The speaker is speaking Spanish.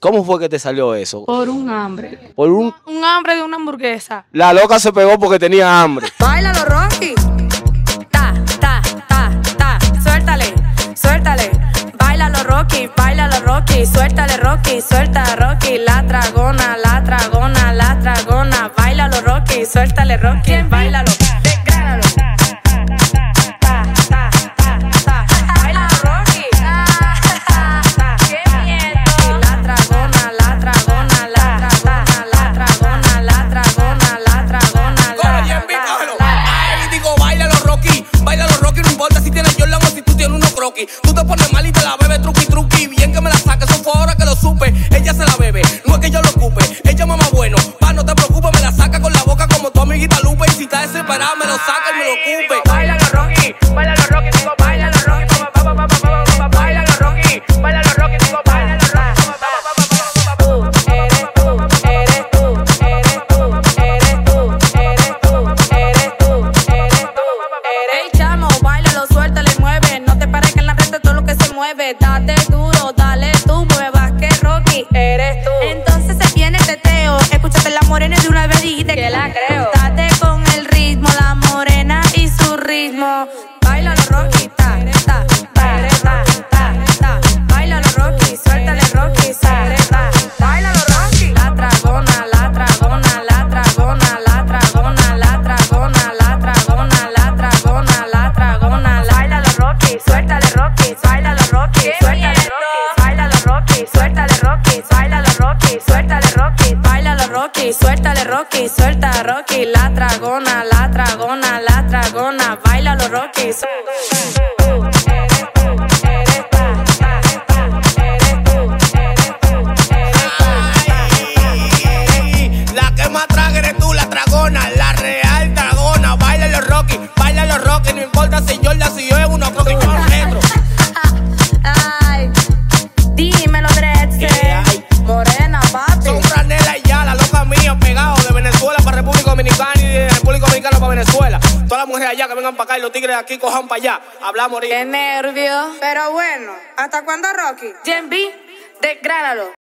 ¿Cómo fue que te salió eso? Por un hambre. Por un hambre de una hamburguesa. La loca se pegó porque tenía hambre. Báilalo, Rocky. Ta, ta, ta, ta. Suéltale, suéltale. Báilalo, Rocky, suéltale, Rocky, suelta, Rocky. La dragona, la dragona, la dragona. Báilalo, Rocky, suéltale, Rocky. Báilalo, desgránalo. Báilalo, Rocky. Qué miedo. La dragona, la dragona, la dragona, la dragona, la dragona, la dragona. Ay, digo, báilalo, Rocky, no importa si tienes Jordan o si tú tienes unos croquis. Tú te pones mal y te la bebes truqui, truqui. Bien que me la saque, eso fue ahora que lo supe. Ella se la bebe, no es que yo lo ocupe. Ella mamá bueno, pa, no te preocupes, me la saca con la boca como tu amiguita Lupe. Y si está desesperada, me lo saca y me lo ocupe. Báilalo, Rocky, digo, báilalo, Rocky. Báilalo, Rocky, digo, báilalo, Rocky. Ey, chamo, báilalo, suéltale, mueve. No te pares que en la frente todo lo que se mueve. Date duro, dale tú, mueve más que Rocky. Eres tú. Entonces se viene el teteo. Escúchate la morena de una vez dijiste que la creo. Date con el ritmo, la morena y su ritmo. Báilalo, Rocky, ta, ta, ta, ta, ta, ta. Báilalo, Rocky, suéltale, Rocky, suéltale, ta. Báilalo, Rocky. La dragona, la dragona, la dragona, la dragona, la dragona, la dragona, la dragona, la dragona. Báilalo, Rocky, suéltale, Rocky, báilalo, Rocky, suéltale, Rocky, báilalo, Rocky, suéltale, Rocky, báilalo, Rocky, suéltale, Rocky, báilalo, Rocky, suéltale, Rocky, suelta, Rocky, la dragona, la dragona, la dragona. Báilalo, Rocky. La que más traga eres tú, la dragona, la real dragona. Báilalo, Rocky, no importa si Jordan, si yo es uno croquis con retro. Ay, dímelo, Drexel. Morena, papi. Son franela y ya, la loca mía, pegado de Venezuela para República Dominicana y de República Dominicana para Venezuela. Todas las mujeres allá que vengan para acá y los tigres de aquí cojan para allá. Hablamos ahorita. Qué nervio. Pero bueno, ¿hasta cuándo, Rocky? Jen B, desgránalo.